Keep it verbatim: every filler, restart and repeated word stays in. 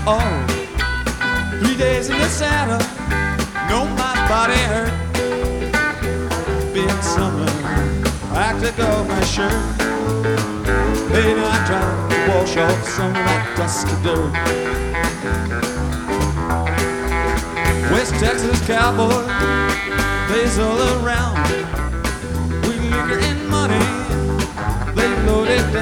Oh, three days in the saddle, know my body hurt. Been summer, I took off my shirt. Then I tried to wash off some of that dusty dirt. West Texas cowboy plays all around. With liquor and money, they loaded